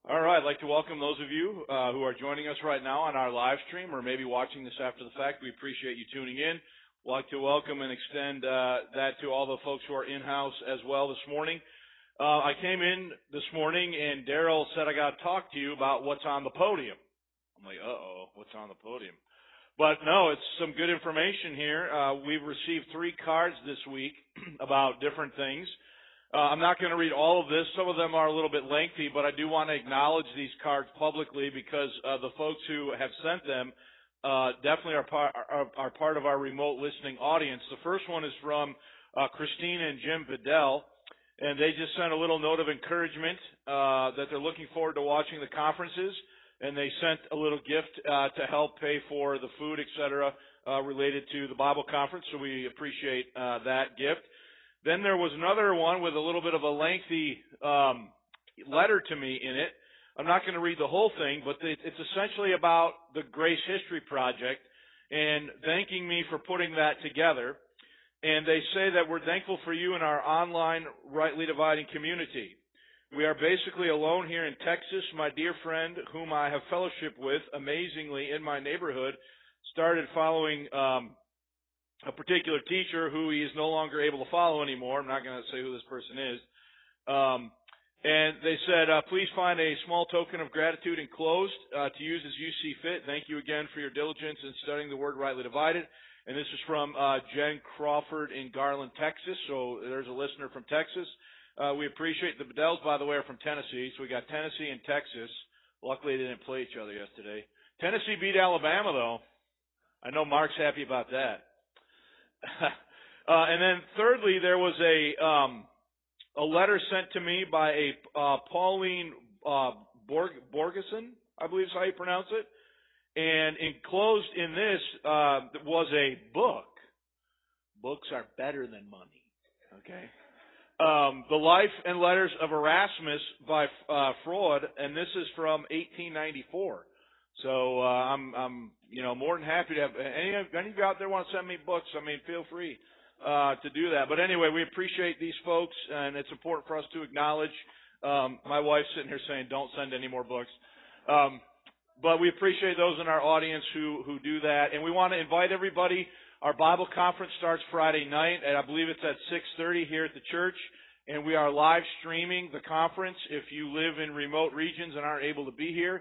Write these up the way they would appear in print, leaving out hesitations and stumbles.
All right, I'd like to welcome those of you who are joining us right now on our live stream or maybe watching this after the fact. We appreciate you tuning in. We'd like to welcome and extend that to all the folks who are in-house as well this morning. I came in this morning and Daryl said, I got to talk to you about what's on the podium. I'm like, what's on the podium? But no, it's some good information here. We've received 3 cards this week about different things. I'm not going to read all of this. Some of them are a little bit lengthy, but I do want to acknowledge these cards publicly because the folks who have sent them definitely are part of our remote listening audience. The first one is from Christine and Jim Vidal, and they just sent a little note of encouragement that they're looking forward to watching the conferences, and they sent a little gift to help pay for the food, etc., related to the Bible conference, so we appreciate that gift. Then there was another one with a little bit of a lengthy letter to me in it. I'm not going to read the whole thing, but it's essentially about the Grace History Project and thanking me for putting that together. And they say that we're thankful for you in our online Rightly Dividing community. We are basically alone here in Texas. My dear friend, whom I have fellowship with, amazingly, in my neighborhood, started following a particular teacher who he is no longer able to follow anymore. I'm not going to say who this person is. And they said, please find a small token of gratitude enclosed to use as you see fit. Thank you again for your diligence in studying the Word rightly divided. And this is from Jen Crawford in Garland, Texas. So there's a listener from Texas. We appreciate the Bedels, by the way, are from Tennessee. So we got Tennessee and Texas. Luckily, they didn't play each other yesterday. Tennessee beat Alabama, though. I know Mark's happy about that. And then thirdly, there was a letter sent to me by a Pauline Borgeson, I believe is how you pronounce it. And enclosed in this was a book. Books are better than money. Okay. The Life and Letters of Erasmus by Freud, and this is from 1894. So I'm more than happy to have any of you out there want to send me books. I mean, feel free to do that. But anyway, we appreciate these folks, and it's important for us to acknowledge. My wife's sitting here saying, "Don't send any more books." But we appreciate those in our audience who do that, and we want to invite everybody. Our Bible conference starts Friday night, and I believe it's at 6:30 here at the church. And we are live streaming the conference. If you live in remote regions and aren't able to be here,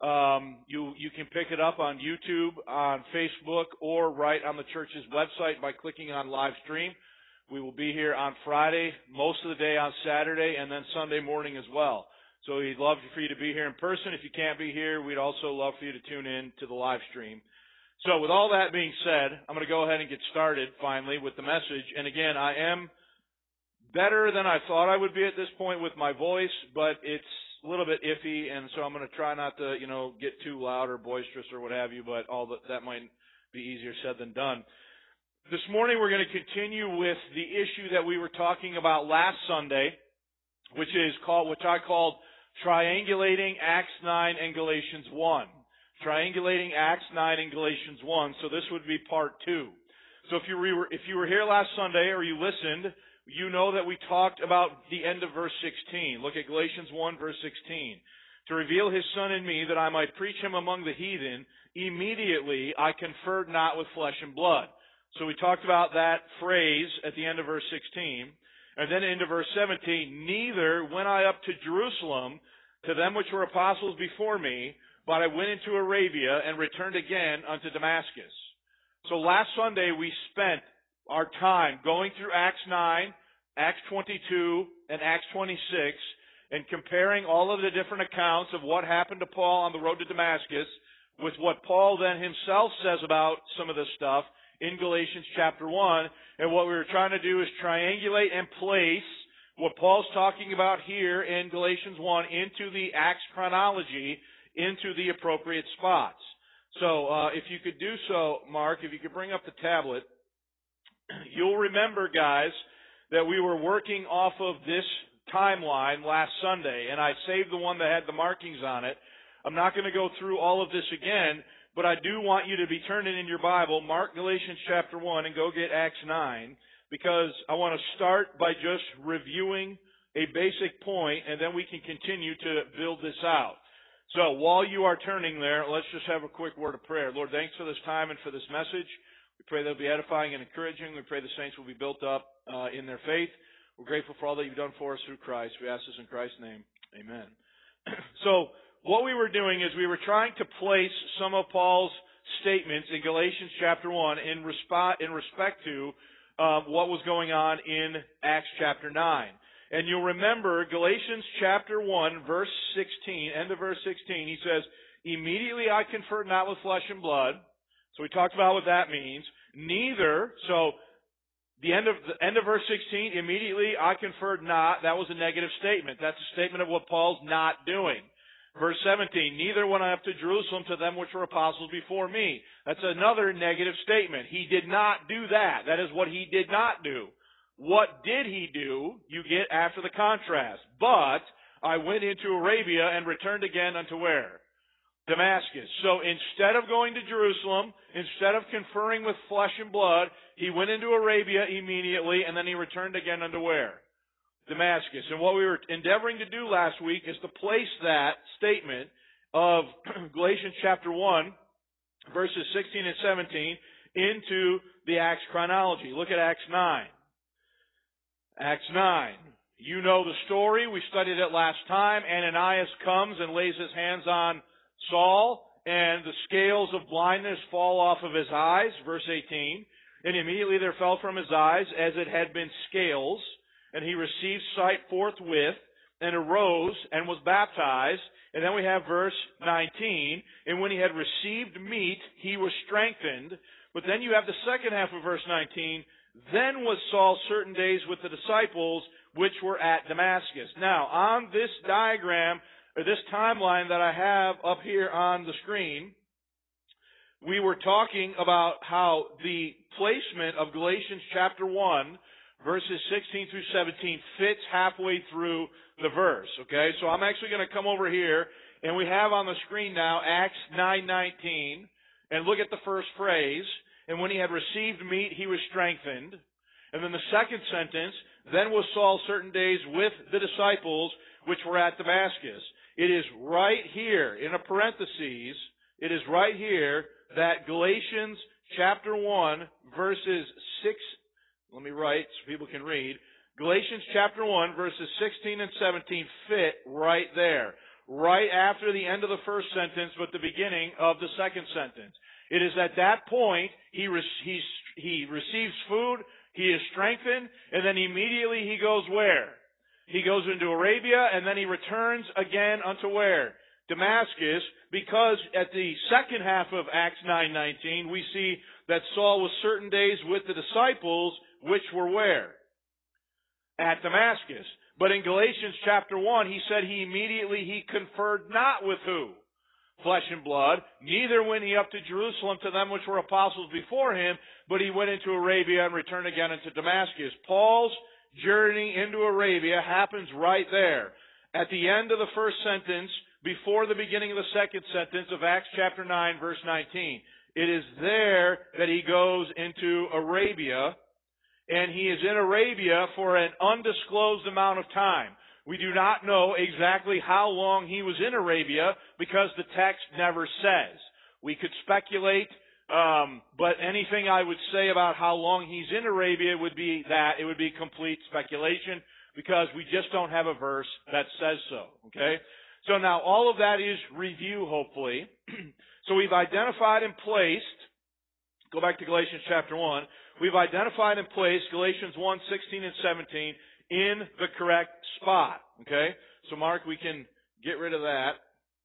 you can pick it up on YouTube, on Facebook, or right on the church's website by clicking on live stream. We will be here on Friday, most of the day on Saturday, and then Sunday morning as well. So we'd love for you to be here in person. If you can't be here, we'd also love for you to tune in to the live stream. So with all that being said, I'm going to go ahead and get started finally with the message. And again, I am better than I thought I would be at this point with my voice, but it's a little bit iffy, and so I'm going to try not to, get too loud or boisterous or what have you, but that might be easier said than done. This morning we're going to continue with the issue that we were talking about last Sunday, which I called triangulating Acts 9 and Galatians 1. Triangulating Acts 9 and Galatians 1. So this would be part 2. So if you were here last Sunday or you listened, you know that we talked about the end of verse 16. Look at Galatians 1, verse 16. To reveal his Son in me, that I might preach him among the heathen, immediately I conferred not with flesh and blood. So we talked about that phrase at the end of verse 16. And then into verse 17, neither went I up to Jerusalem to them which were apostles before me, but I went into Arabia and returned again unto Damascus. So last Sunday we spent our time going through Acts 9, Acts 22, and Acts 26, and comparing all of the different accounts of what happened to Paul on the road to Damascus with what Paul then himself says about some of this stuff in Galatians chapter 1. And what we were trying to do is triangulate and place what Paul's talking about here in Galatians 1 into the Acts chronology, into the appropriate spots. So if you could do so, Mark, if you could bring up the tablet, you'll remember, guys, that we were working off of this timeline last Sunday, and I saved the one that had the markings on it. I'm not going to go through all of this again, but I do want you to be turning in your Bible, mark Galatians chapter 1, and go get Acts 9, because I want to start by just reviewing a basic point, and then we can continue to build this out. So while you are turning there, let's just have a quick word of prayer. Lord, thanks for this time and for this message. We pray that it'll be edifying and encouraging. We pray the saints will be built up in their faith. We're grateful for all that you've done for us through Christ. We ask this in Christ's name. Amen. So what we were doing is we were trying to place some of Paul's statements in Galatians chapter 1 in respect to what was going on in Acts chapter 9. And you'll remember Galatians chapter 1, verse 16, end of verse 16, he says, immediately I conferred not with flesh and blood. So we talked about what that means. Neither, so the end of verse 16, immediately I conferred not, that was a negative statement. That's a statement of what Paul's not doing. Verse 17, neither went I up to Jerusalem to them which were apostles before me. That's another negative statement. He did not do that. That is what he did not do. What did he do? You get after the contrast. But I went into Arabia and returned again unto where? Damascus. So instead of going to Jerusalem, instead of conferring with flesh and blood, he went into Arabia immediately, and then he returned again unto where? Damascus. And what we were endeavoring to do last week is to place that statement of Galatians chapter 1, verses 16 and 17, into the Acts chronology. Look at Acts 9. Acts 9. You know the story. We studied it last time. Ananias comes and lays his hands on Saul, and the scales of blindness fall off of his eyes. Verse 18. And immediately there fell from his eyes as it had been scales, and he received sight forthwith, and arose, and was baptized. And then we have verse 19. And when he had received meat, he was strengthened. But then you have the second half of verse 19. Then was Saul certain days with the disciples which were at Damascus. Now, on this diagram, or this timeline that I have up here on the screen, we were talking about how the placement of Galatians chapter 1, verses 16 through 17, fits halfway through the verse. Okay, so I'm actually going to come over here, and we have on the screen now Acts 9:19, and look at the first phrase. And when he had received meat, he was strengthened. And then the second sentence, then was Saul certain days with the disciples which were at Damascus. It is right here, in a parentheses, it is right here that Galatians chapter 1, verses 6, let me write so people can read. Galatians chapter 1, verses 16 and 17 fit right there. Right after the end of the first sentence, but the beginning of the second sentence. It is at that point he receives food, he is strengthened, and then immediately he goes where? He goes into Arabia, and then he returns again unto where? Damascus, because at the second half of Acts 9:19, we see that Saul was certain days with the disciples, which were where? At Damascus. But in Galatians chapter 1, he said he conferred not with who? Flesh and blood, neither went he up to Jerusalem to them which were apostles before him, but he went into Arabia and returned again into Damascus. Paul's journey into Arabia happens right there. At the end of the first sentence, before the beginning of the second sentence of Acts chapter 9, verse 19. It is there that he goes into Arabia, and he is in Arabia for an undisclosed amount of time. We do not know exactly how long he was in Arabia because the text never says. We could speculate, but anything I would say about how long he's in Arabia would be that it would be complete speculation because we just don't have a verse that says so. Okay? So now all of that is review, hopefully. So we've identified and placed, go back to Galatians chapter 1, we've identified and placed Galatians 1, 16 and 17 in the correct spot. Okay? So Mark, we can get rid of that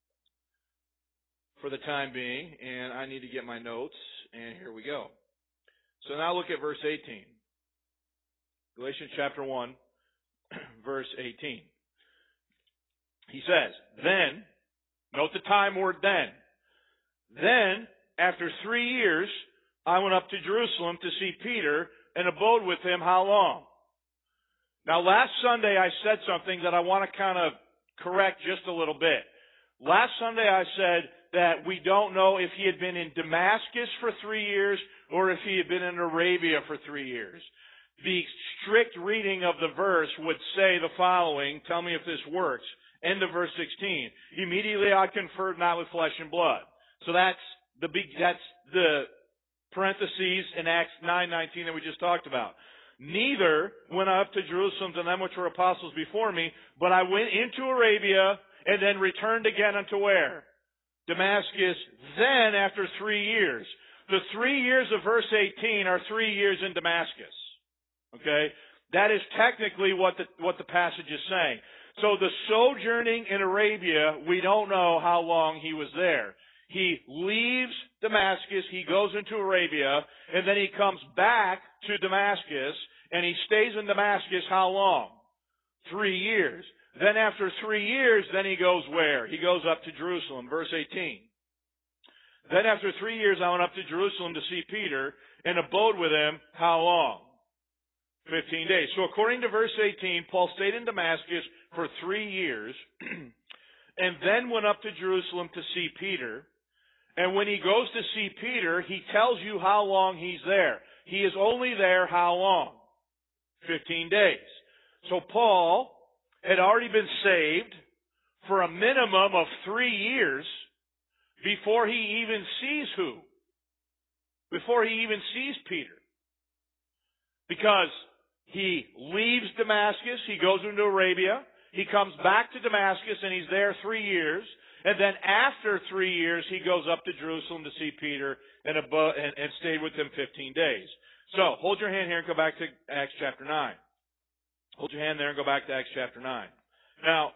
for the time being, and I need to get my notes, and here we go. So now look at verse 18. Galatians chapter 1, verse 18. He says, then, note the time word then, after 3 years, I went up to Jerusalem to see Peter and abode with him how long? Now last Sunday I said something that I want to kind of correct just a little bit. Last Sunday I said that we don't know if he had been in Damascus for 3 years or if he had been in Arabia for 3 years. the strict reading of the verse would say the following. Tell me if this works. End of verse 16. Immediately I conferred not with flesh and blood. So that's the parentheses in Acts 9:19 that we just talked about. Neither went I up to Jerusalem to them which were apostles before me, but I went into Arabia and then returned again unto where? Damascus, then after 3 years. The 3 years of verse 18 are 3 years in Damascus. Okay? That is technically what the passage is saying. So the sojourning in Arabia, we don't know how long he was there. He leaves Damascus, he goes into Arabia, and then he comes back to Damascus, and he stays in Damascus how long? 3 years. Then after 3 years, then he goes where? He goes up to Jerusalem, verse 18. Then after 3 years I went up to Jerusalem to see Peter, and abode with him how long? 15 days. So according to verse 18, Paul stayed in Damascus for 3 years, and then went up to Jerusalem to see Peter. And when he goes to see Peter, he tells you how long he's there. He is only there how long? 15 days. So Paul had already been saved for a minimum of 3 years before he even sees who? Before he even sees Peter. Because he leaves Damascus, he goes into Arabia, he comes back to Damascus, and he's there 3 years. And then after 3 years, he goes up to Jerusalem to see Peter and stayed with him 15 days. So, hold your hand here and go back to Acts chapter 9. Hold your hand there and go back to Acts chapter 9. Now,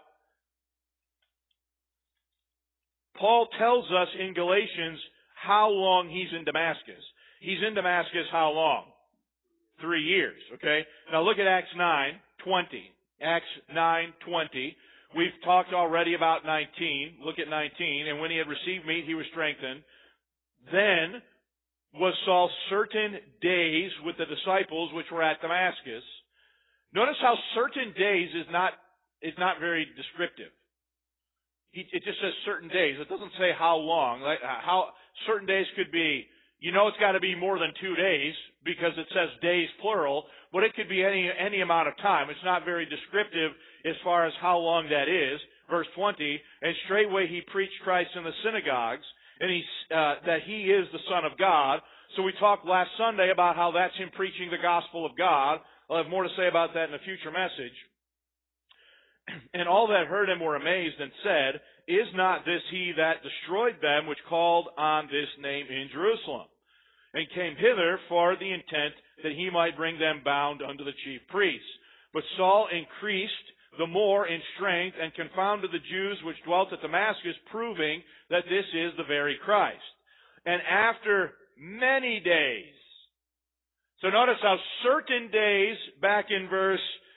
Paul tells us in Galatians how long he's in Damascus. He's in Damascus how long? 3 years, okay? Now look at Acts 9:20. Acts 9:20. We've talked already about 19. Look at 19. And when he had received meat, he was strengthened. Then was Saul certain days with the disciples which were at Damascus. Notice how certain days is not very descriptive. It just says certain days. It doesn't say how long. Like how certain days could be. It's got to be more than 2 days because it says days plural, but it could be any amount of time. It's not very descriptive as far as how long that is. Verse 20, and straightway he preached Christ in the synagogues, and that he is the Son of God. So we talked last Sunday about how that's him preaching the gospel of God. I'll have more to say about that in a future message. And all that heard him were amazed and said, is not this he that destroyed them which called on this name in Jerusalem? And came hither for the intent that he might bring them bound unto the chief priests. But Saul increased the more in strength and confounded the Jews which dwelt at Damascus, proving that this is the very Christ. And after many days, so notice how certain days back in verse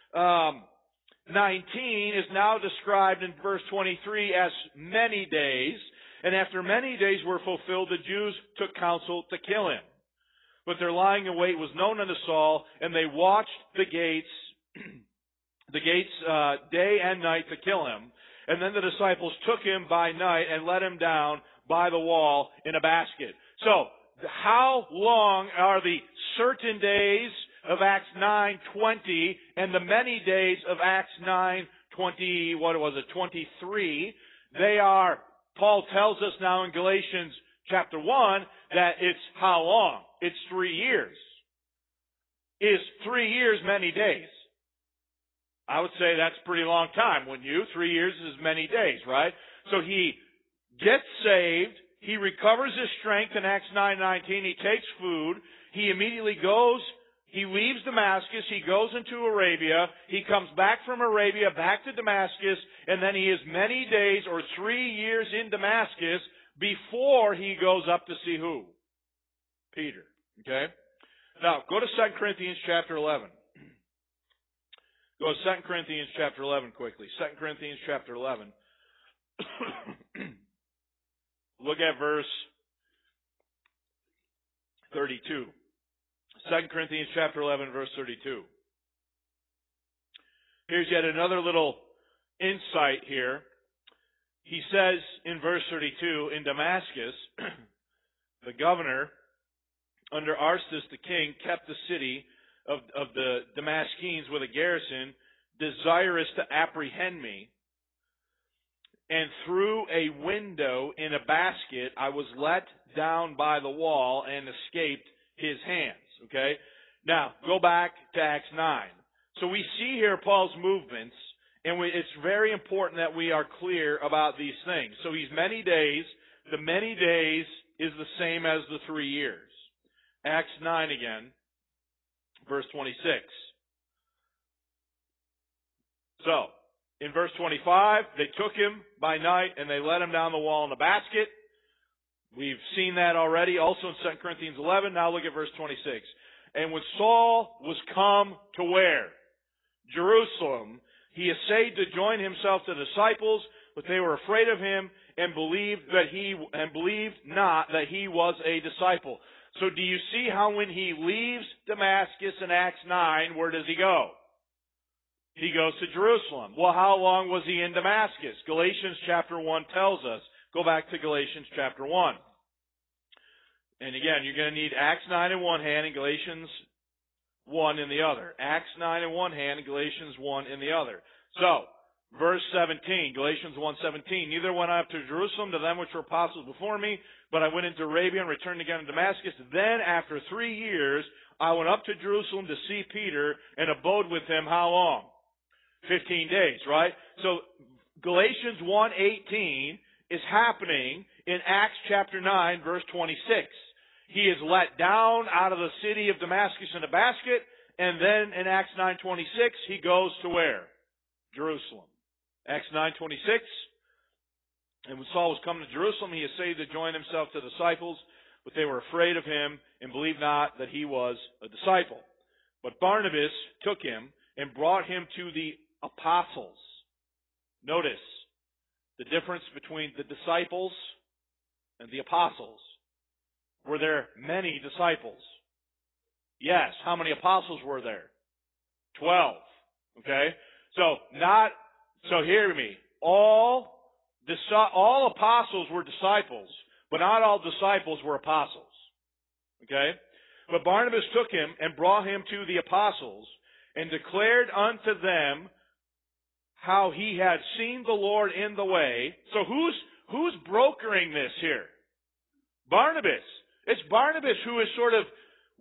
19 is now described in verse 23 as many days. And after many days were fulfilled, the Jews took counsel to kill him. But their lying in wait was known unto Saul, and they watched the gates day and night to kill him. And then the disciples took him by night and let him down by the wall in a basket. So, how long are the certain days of Acts 9:20 and the many days of Acts 9:20, 23? They are, Paul tells us now in Galatians chapter 1 that it's how long? It's 3 years. Is 3 years many days? I would say that's a pretty long time, wouldn't you? 3 years is many days, right? So he gets saved. He recovers his strength in Acts 9:19. He takes food. He immediately goes. He leaves Damascus. He goes into Arabia. He comes back from Arabia back to Damascus. And then he is many days or 3 years in Damascus before he goes up to see who? Peter. Okay? Now, go to 2 Corinthians chapter 11. Go to 2 Corinthians chapter 11 quickly. 2 Corinthians chapter 11. Look at verse 32. 2 Corinthians chapter 11, verse 32. Here's yet another little insight here. He says in verse 32, in Damascus, the governor under Arstus the king kept the city, of the Damascenes with a garrison, desirous to apprehend me. And through a window in a basket, I was let down by the wall and escaped his hands. Okay? Now, go back to Acts 9. So we see here Paul's movements, and it's very important that we are clear about these things. So he's many days. The many days is the same as the 3 years. Acts 9 again, verse 26. So, in verse 25, they took him by night and they let him down the wall in a basket. We've seen that already, also in 2 Corinthians 11. Now look at verse 26. And when Saul was come to where? Jerusalem, he essayed to join himself to the disciples, but they were afraid of him and believed not that he was a disciple. So do you see how when he leaves Damascus in Acts 9, where does he go? He goes to Jerusalem. Well, how long was he in Damascus? Galatians chapter 1 tells us. Go back to Galatians chapter 1. And again, you're going to need Acts 9 in one hand and Galatians 1 in the other. Acts 9 in one hand and Galatians 1 in the other. So, verse 17, Galatians 1:17. Neither went I up to Jerusalem to them which were apostles before me, but I went into Arabia and returned again to Damascus. Then, after 3 years, I went up to Jerusalem to see Peter and abode with him how long? 15 days, right? So, Galatians 1:18 is happening in Acts chapter 9, verse 26. He is let down out of the city of Damascus in a basket, and then in Acts 9:26, he goes to where? Jerusalem. Acts 9:26, and when Saul was come to Jerusalem, he essayed to join himself to the disciples, but they were afraid of him and believed not that he was a disciple. But Barnabas took him and brought him to the apostles. Notice the difference between the disciples and the apostles. Were there many disciples? Yes. How many apostles were there? 12. Okay? So hear me. All apostles were disciples, but not all disciples were apostles. Okay? But Barnabas took him and brought him to the apostles and declared unto them how he had seen the Lord in the way. So who's brokering this here? Barnabas. It's Barnabas who is sort of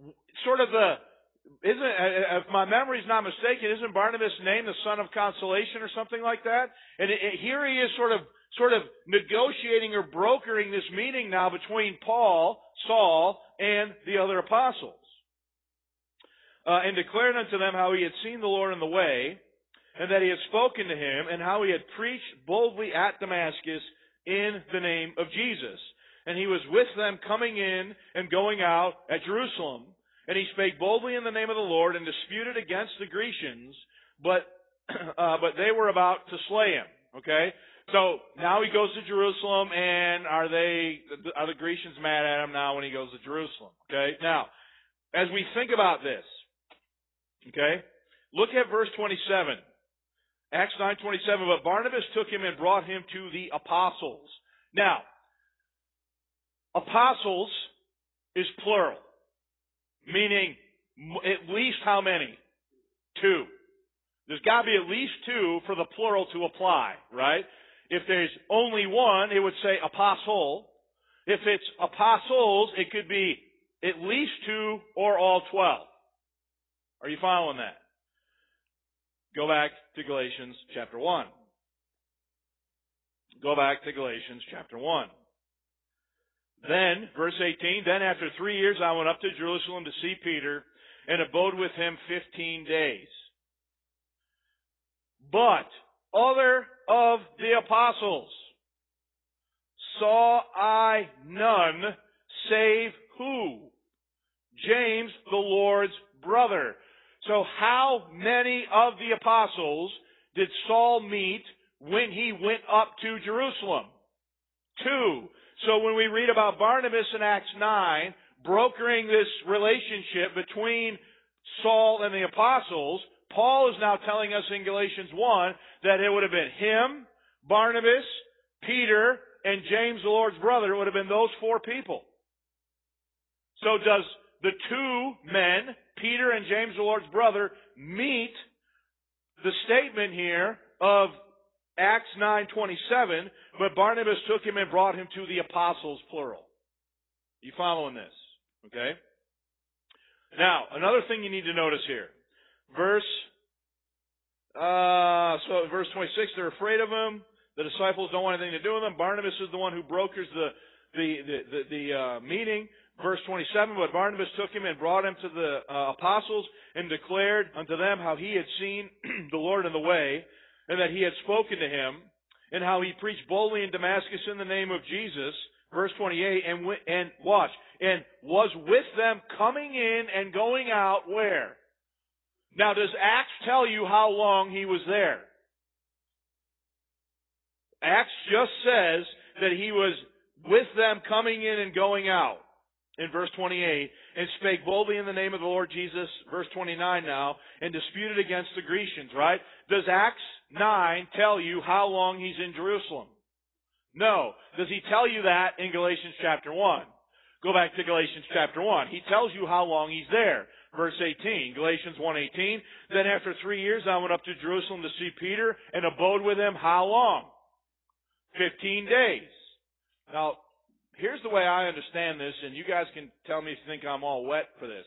if my memory's not mistaken, isn't Barnabas named the son of consolation or something like that? And here he is sort of negotiating or brokering this meeting now between Saul, and the other apostles. And declared unto them how he had seen the Lord in the way, and that he had spoken to him, and how he had preached boldly at Damascus in the name of Jesus. And he was with them coming in and going out at Jerusalem. And he spake boldly in the name of the Lord and disputed against the Grecians, but they were about to slay him. Okay? So now he goes to Jerusalem, and are the Grecians mad at him now when he goes to Jerusalem? Okay? Now, as we think about this, okay, look at verse 27. Acts 9:27. But Barnabas took him and brought him to the apostles. Now, apostles is plural, meaning at least how many? 2. There's got to be at least 2 for the plural to apply, right? If there's only one, it would say apostle. If it's apostles, it could be at least 2 or all 12. Are you following that? Go back to Galatians chapter 1. Go back to Galatians chapter 1. Then, verse 18, then after 3 years I went up to Jerusalem to see Peter and abode with him 15 days. But other of the apostles saw I none save who? James, the Lord's brother. So how many of the apostles did Saul meet when he went up to Jerusalem? 2. So when we read about Barnabas in Acts 9, brokering this relationship between Saul and the apostles, Paul is now telling us in Galatians 1 that it would have been him, Barnabas, Peter, and James, the Lord's brother. It would have been those 4 people. So does the two men, Peter and James, the Lord's brother, meet the statement here of Acts 9:27, but Barnabas took him and brought him to the apostles, plural. You following this? Okay? Now, another thing you need to notice here. Verse 26, they're afraid of him. The disciples don't want anything to do with him. Barnabas is the one who brokers the meeting. Verse 27, but Barnabas took him and brought him to the apostles and declared unto them how he had seen the Lord in the way, and that he had spoken to him, and how he preached boldly in Damascus in the name of Jesus. Verse 28, and watch, and was with them coming in and going out where? Now, does Acts tell you how long he was there? Acts just says that he was with them coming in and going out. In verse 28, and spake boldly in the name of the Lord Jesus, verse 29 now, and disputed against the Grecians, right? Does Acts 9 tell you how long he's in Jerusalem? No. Does he tell you that in Galatians chapter 1? Go back to Galatians chapter 1. He tells you how long he's there. Verse 18, Galatians 1:18, then after 3 years I went up to Jerusalem to see Peter, and abode with him how long? 15 days. Now, here's the way I understand this, and you guys can tell me if you think I'm all wet for this.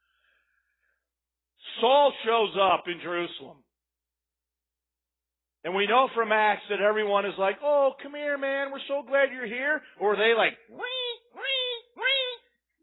Saul shows up in Jerusalem. And we know from Acts that everyone is like, oh, come here, man, we're so glad you're here. Or are they like, wee, wee, wee?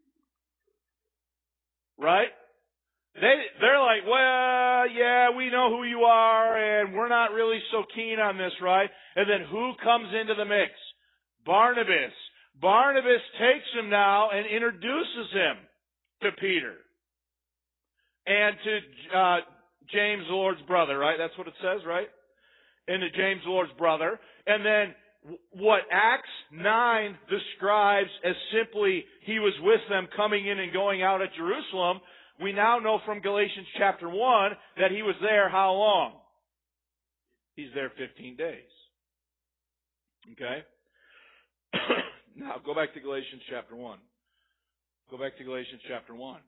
Right? They're like, well, yeah, we know who you are, and we're not really so keen on this, right? And then who comes into the mix? Barnabas. Barnabas takes him now and introduces him to Peter and to James, the Lord's brother, right? That's what it says, right? And to James, the Lord's brother. And then what Acts 9 describes as simply he was with them coming in and going out at Jerusalem, we now know from Galatians chapter 1 that he was there how long? He's there 15 days. Okay? Now, go back to Galatians chapter 1. Go back to Galatians chapter 1.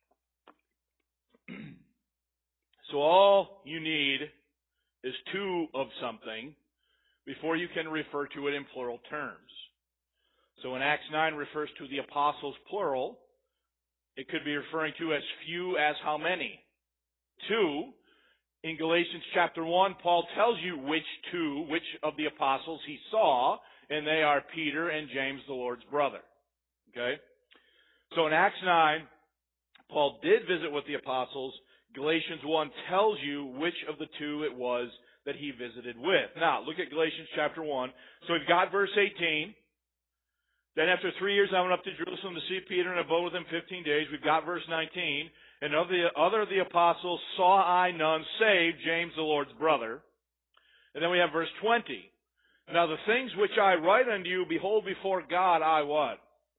So all you need is two of something before you can refer to it in plural terms. So when Acts 9 refers to the apostles, plural, it could be referring to as few as how many? Two. In Galatians chapter 1, Paul tells you which of the apostles he saw, and they are Peter and James, the Lord's brother. Okay? So in Acts 9, Paul did visit with the apostles. Galatians 1 tells you which of the two it was that he visited with. Now, look at Galatians chapter 1. So we've got verse 18. Then after 3 years I went up to Jerusalem to see Peter and abode with him 15 days. We've got verse 19. And of the other of the apostles saw I none save James the Lord's brother. And then we have verse 20. Now the things which I write unto you, behold, before God I what?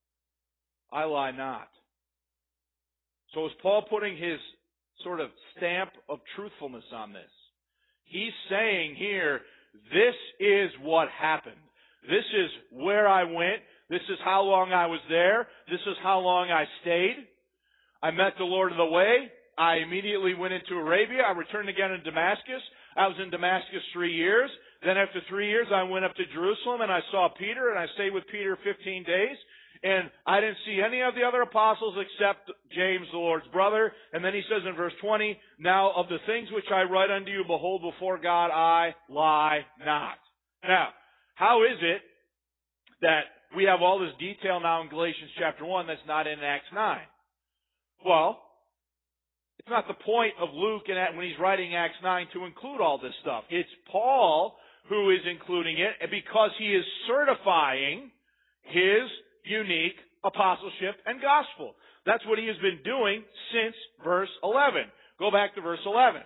I lie not. So is Paul putting his sort of stamp of truthfulness on this? He's saying here, this is what happened. This is where I went. This is how long I was there. This is how long I stayed. I met the Lord of the way. I immediately went into Arabia. I returned again to Damascus. I was in Damascus 3 years. Then after 3 years, I went up to Jerusalem and I saw Peter, and I stayed with Peter 15 days. And I didn't see any of the other apostles except James, the Lord's brother. And then he says in verse 20, now of the things which I write unto you, behold, before God I lie not. Now, how is it that we have all this detail now in Galatians chapter 1 that's not in Acts 9? Well, it's not the point of Luke when he's writing Acts 9 to include all this stuff. It's Paul who is including it because he is certifying his unique apostleship and gospel. That's what he has been doing since verse 11. Go back to verse 11.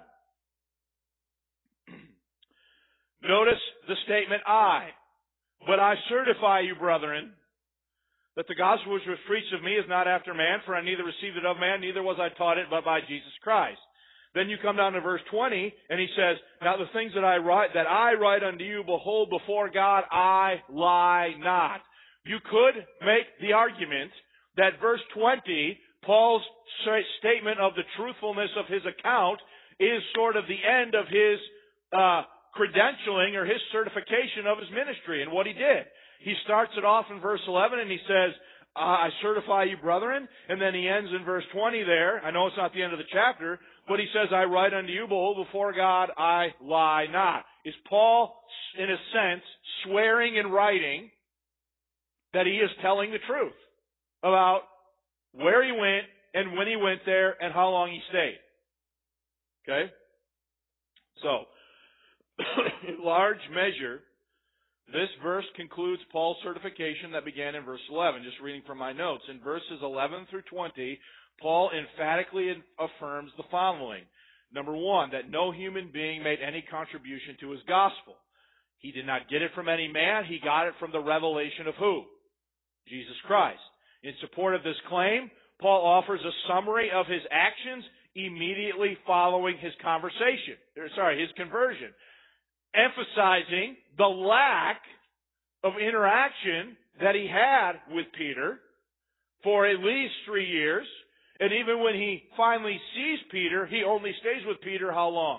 Notice the statement I. But I certify you, brethren, that the gospel which was preached of me is not after man, for I neither received it of man, neither was I taught it, but by Jesus Christ. Then you come down to verse 20, and he says, now the things that I write unto you, behold, before God I lie not. You could make the argument that verse 20 Paul's statement of the truthfulness of his account is sort of the end of his credentialing or his certification of his ministry and what he did. He starts it off in verse 11 and he says, I certify you, brethren. And then he ends in verse 20 there. I know it's not the end of the chapter, but he says, I write unto you, behold, before God I lie not. Is Paul, in a sense, swearing and writing that he is telling the truth about where he went and when he went there and how long he stayed? Okay? So, in large measure, this verse concludes Paul's certification that began in verse 11. Just reading from my notes. In verses 11 through 20, Paul emphatically affirms the following. Number one, that no human being made any contribution to his gospel. He did not get it from any man. He got it from the revelation of who? Jesus Christ. In support of this claim, Paul offers a summary of his actions immediately following his his conversion, emphasizing the lack of interaction that he had with Peter for at least 3 years. And even when he finally sees Peter, he only stays with Peter how long?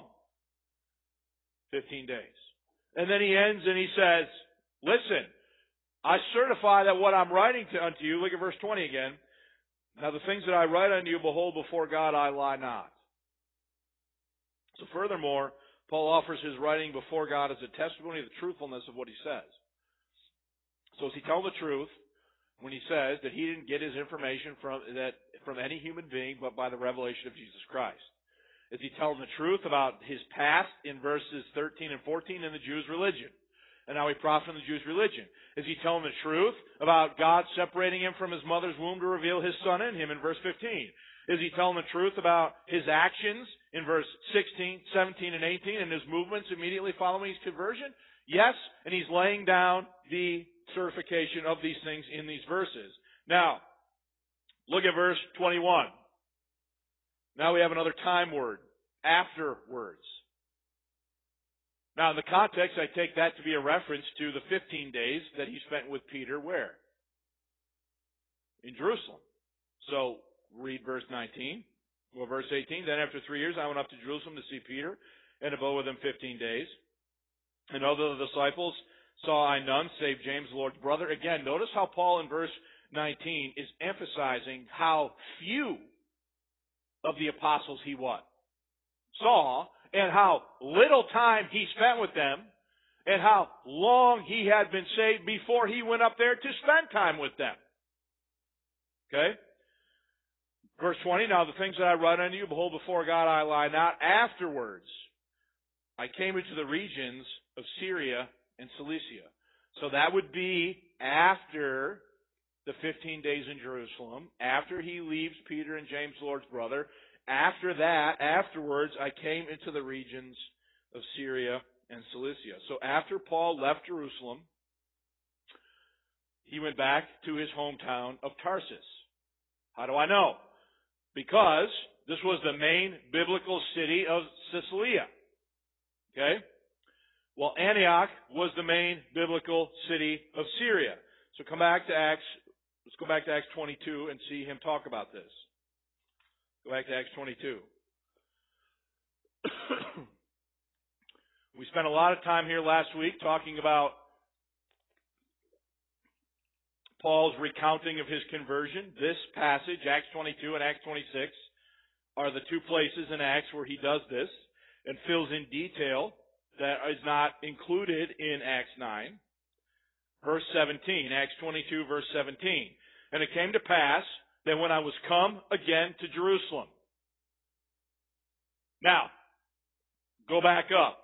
15 days. And then he ends and he says, listen, I certify that what I'm writing unto you, look at verse 20 again, now the things that I write unto you, behold, before God I lie not. So furthermore, Paul offers his writing before God as a testimony of the truthfulness of what he says. So is he telling the truth when he says that he didn't get his information from any human being but by the revelation of Jesus Christ? Is he telling the truth about his past in verses 13 and 14 in the Jews' religion and how he profited from the Jews' religion? Is he telling the truth about God separating him from his mother's womb to reveal his son in him in verse 15? Is he telling the truth about his actions in verse 16, 17, and 18 and his movements immediately following his conversion? Yes, and he's laying down the certification of these things in these verses. Now, look at verse 21. Now we have another time word, afterwards. Now in the context, I take that to be a reference to the 15 days that he spent with Peter where? In Jerusalem. So, read verse 19. Well, verse 18, then after 3 years I went up to Jerusalem to see Peter and abode with him 15 days. And of the disciples saw I none save James, the Lord's brother. Again, notice how Paul in verse 19 is emphasizing how few of the apostles he saw, and how little time he spent with them, and how long he had been saved before he went up there to spend time with them. Okay? Verse 20, now the things that I write unto you, behold, before God I lie not. Afterwards, I came into the regions of Syria and Cilicia. So that would be after the 15 days in Jerusalem, after he leaves Peter and James, the Lord's brother. After that, afterwards, I came into the regions of Syria and Cilicia. So after Paul left Jerusalem, he went back to his hometown of Tarsus. How do I know? Because this was the main biblical city of Cilicia. Okay? Well, Antioch was the main biblical city of Syria. So come back to Acts. Let's go back to Acts 22 and see him talk about this. Go back to Acts 22. We spent a lot of time here last week talking about Paul's recounting of his conversion. This passage, Acts 22 and Acts 26, are the two places in Acts where he does this and fills in detail that is not included in Acts 9. Verse 17, Acts 22, verse 17. And it came to pass that when I was come again to Jerusalem. Now, go back up.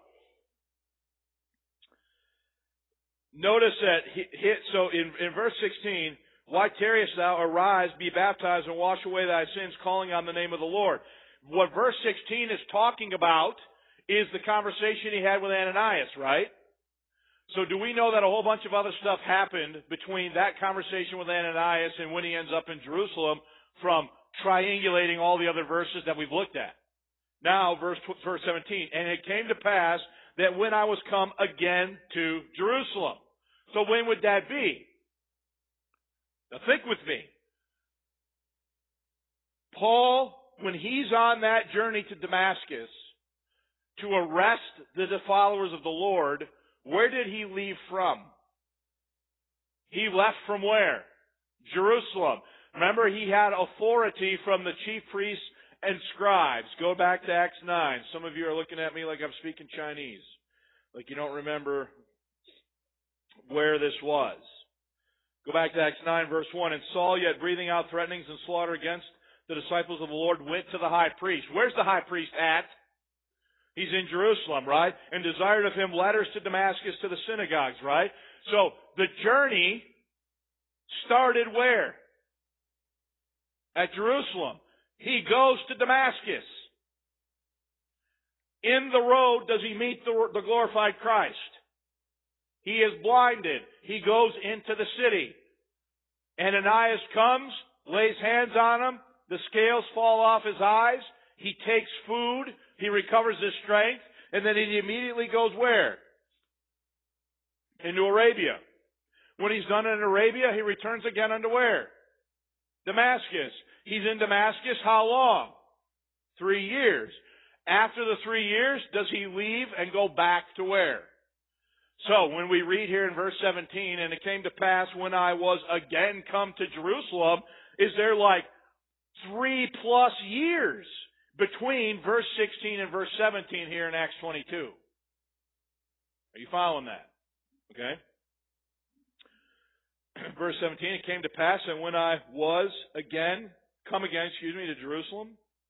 Notice that, so in verse 16, why tarriest thou? Arise, be baptized, and wash away thy sins, calling on the name of the Lord. What verse 16 is talking about is the conversation he had with Ananias, right? So do we know that a whole bunch of other stuff happened between that conversation with Ananias and when he ends up in Jerusalem from triangulating all the other verses that we've looked at? Now, verse 17, and it came to pass that when I was come again to Jerusalem. So when would that be? Now think with me. Paul, when he's on that journey to Damascus to arrest the followers of the Lord, where did he leave from? He left from where? Jerusalem. Remember, he had authority from the chief priests and scribes. Go back to Acts 9. Some of you are looking at me like I'm speaking Chinese, like you don't remember where this was. Go back to Acts 9, verse 1. And Saul, yet breathing out threatenings and slaughter against the disciples of the Lord, went to the high priest. Where's the high priest at? He's in Jerusalem, right? And desired of him letters to Damascus to the synagogues, right? So the journey started where? At Jerusalem. He goes to Damascus. In the road does he meet the glorified Christ. He is blinded. He goes into the city. Ananias comes, lays hands on him. The scales fall off his eyes. He takes food. He recovers his strength. And then he immediately goes where? Into Arabia. When he's done in Arabia, he returns again unto where? Damascus. He's in Damascus how long? 3 years. After the 3 years, does he leave and go back to where? So, when we read here in verse 17, and it came to pass when I was again come to Jerusalem, is there like 3+ years between verse 16 and verse 17 here in Acts 22? Are you following that? Okay. Verse 17, it came to pass, and when I was come again to Jerusalem,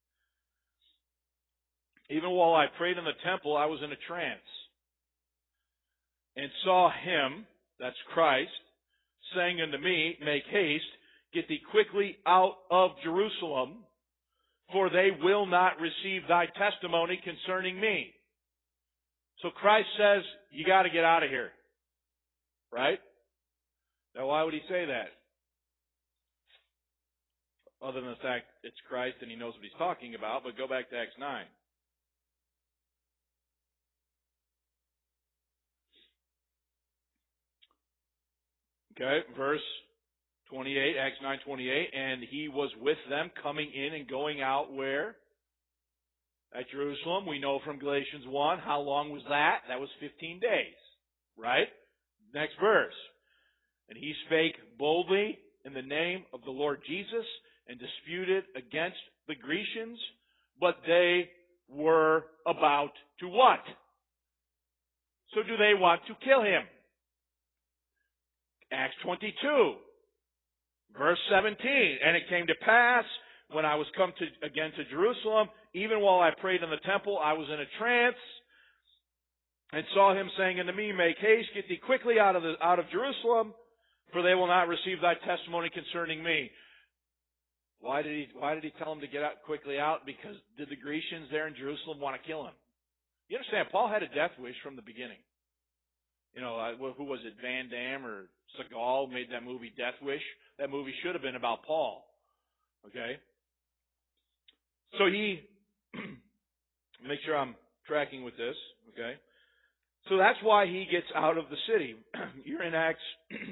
even while I prayed in the temple, I was in a trance, and saw him, that's Christ, saying unto me, make haste, get thee quickly out of Jerusalem, for they will not receive thy testimony concerning me. So Christ says, you got to get out of here. Right? Now, why would he say that? Other than the fact it's Christ and he knows what he's talking about, but go back to Acts 9. Okay, verse 28, Acts 9:28, and he was with them coming in and going out where? At Jerusalem. We know from Galatians 1, how long was that? That was 15 days, right? Next verse. And he spake boldly in the name of the Lord Jesus and disputed against the Grecians, but they were about to what? So do they want to kill him? Acts 22, verse 17. And it came to pass, when I was come again to Jerusalem, even while I prayed in the temple, I was in a trance, and saw him saying unto me, make haste, get thee quickly out of Jerusalem, for they will not receive thy testimony concerning me. Why did he tell him to get quickly out? Because did the Grecians there in Jerusalem want to kill him? You understand, Paul had a death wish from the beginning. You know, who was it, Van Damme or Seagal made that movie Death Wish? That movie should have been about Paul. Okay? So he, make sure I'm tracking with this, okay? So that's why he gets out of the city. You're in Acts,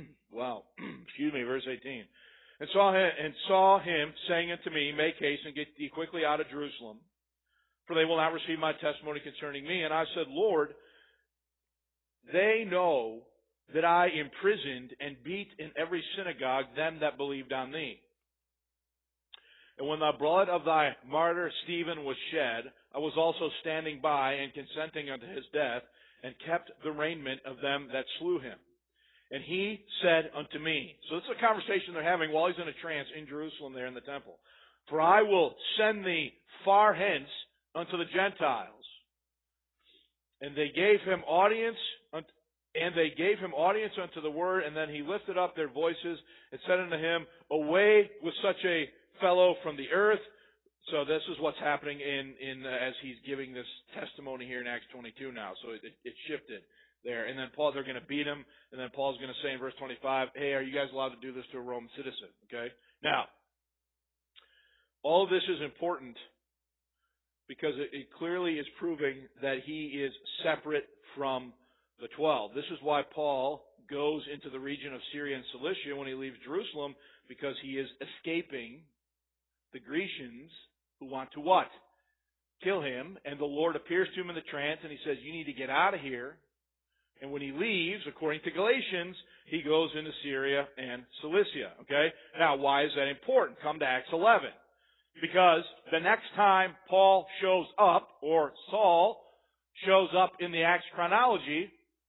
verse 18. And saw him saying unto me, make haste and get thee quickly out of Jerusalem, for they will not receive my testimony concerning me. And I said, Lord, they know that I imprisoned and beat in every synagogue them that believed on thee. And when the blood of thy martyr Stephen was shed, I was also standing by and consenting unto his death, and kept the raiment of them that slew him. And he said unto me, so this is a conversation they're having while he's in a trance in Jerusalem there in the temple, for I will send thee far hence unto the Gentiles. And they gave him audience unto the word, and then he lifted up their voices and said unto him, away with such a fellow from the earth. So this is what's happening as he's giving this testimony here in Acts 22 now. So it shifted there. And then they're going to beat him, and then Paul's going to say in verse 25, hey, are you guys allowed to do this to a Roman citizen? Okay? Now, all of this is important because it clearly is proving that he is separate from the 12. This is why Paul goes into the region of Syria and Cilicia when he leaves Jerusalem, because he is escaping the Grecians who want to what? Kill him. And the Lord appears to him in the trance and he says, you need to get out of here. And when he leaves, according to Galatians, he goes into Syria and Cilicia. Okay? Now, why is that important? Come to Acts 11. Because the next time Paul shows up, or Saul shows up in the Acts chronology,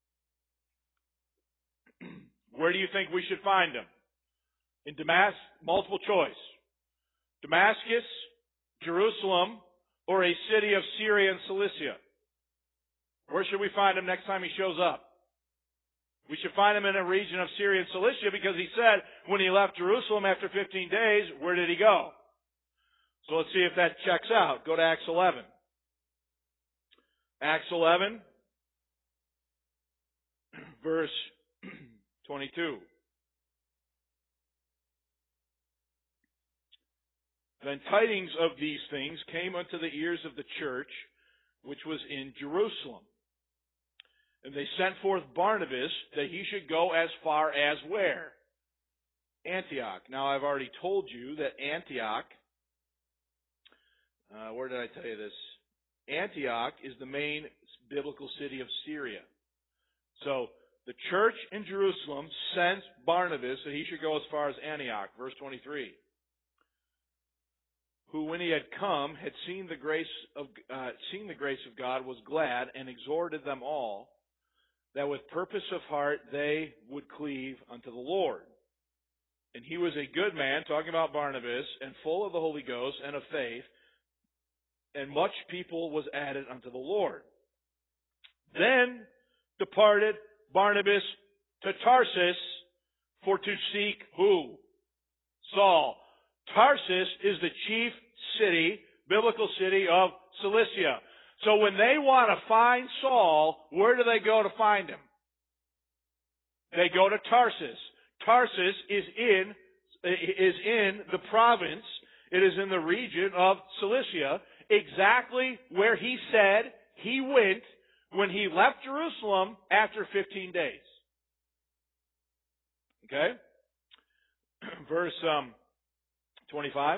where do you think we should find him? In Damascus? Multiple choice. Damascus, Jerusalem, or a city of Syria and Cilicia? Where should we find him next time he shows up? We should find him in a region of Syria and Cilicia, because he said when he left Jerusalem after 15 days, where did he go? So let's see if that checks out. Go to Acts 11. Acts 11, verse 22. Then tidings of these things came unto the ears of the church, which was in Jerusalem. And they sent forth Barnabas, that he should go as far as where? Antioch. Now, I've already told you that Antioch, where did I tell you this? Antioch is the main biblical city of Syria. So, the church in Jerusalem sent Barnabas that he should go as far as Antioch. Verse 23. Who, when he had come, had seen the grace of God, was glad, and exhorted them all, that with purpose of heart they would cleave unto the Lord. And he was a good man, talking about Barnabas, and full of the Holy Ghost and of faith, and much people was added unto the Lord. Then departed Barnabas to Tarsus for to seek who? Saul. Tarsus is the chief city, biblical city of Cilicia. So when they want to find Saul, where do they go to find him? They go to Tarsus. Tarsus is in the province. It is in the region of Cilicia, exactly where he said he went when he left Jerusalem after 15 days. Okay? Verse 25.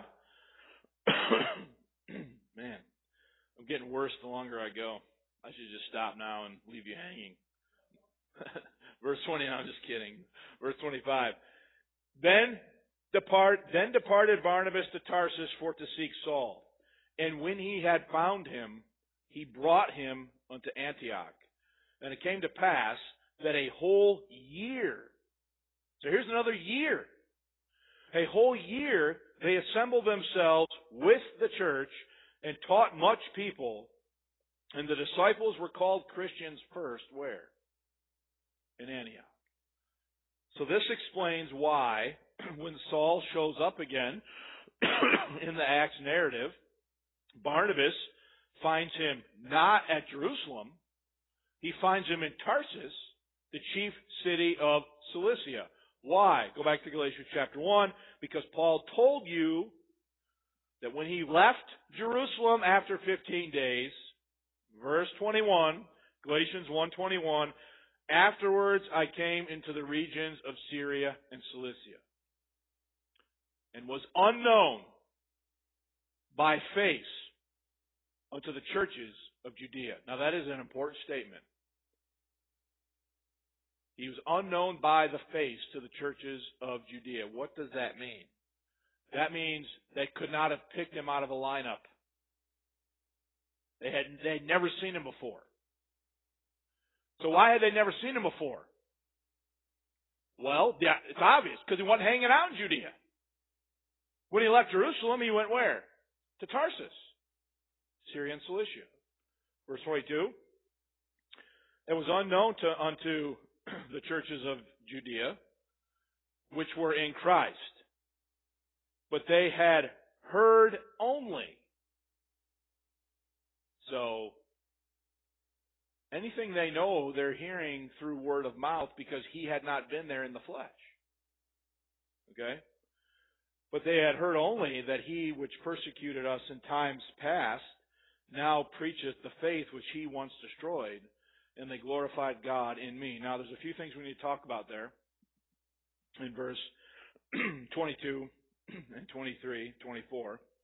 Man, I'm getting worse the longer I go. I should just stop now and leave you hanging. Verse 20, I'm just kidding. Verse 25. Then departed Barnabas to Tarsus for to seek Saul. And when he had found him, he brought him unto Antioch. And it came to pass that a whole year, so here's another year, a whole year they assembled themselves with the church and taught much people. And the disciples were called Christians first, where? In Antioch. So this explains why, when Saul shows up again in the Acts narrative, Barnabas finds him not at Jerusalem. He finds him in Tarsus, the chief city of Cilicia. Why? Go back to Galatians chapter 1, because Paul told you that when he left Jerusalem after 15 days, verse 21, Galatians 1:21, afterwards I came into the regions of Syria and Cilicia, and was unknown by face unto the churches of Judea. Now that is an important statement. He was unknown by the face to the churches of Judea. What does that mean? That means they could not have picked him out of a lineup. They had never seen him before. So why had they never seen him before? Well, yeah, it's obvious, because he wasn't hanging out in Judea. When he left Jerusalem, he went where? To Tarsus, Syria and Cilicia. Verse 22. It was unknown unto the churches of Judea, which were in Christ, but they had heard only. So, anything they know, they're hearing through word of mouth, because he had not been there in the flesh. Okay? But they had heard only that he which persecuted us in times past now preacheth the faith which he once destroyed, and they glorified God in me. Now, there's a few things we need to talk about there in verse 22 and 23, 24.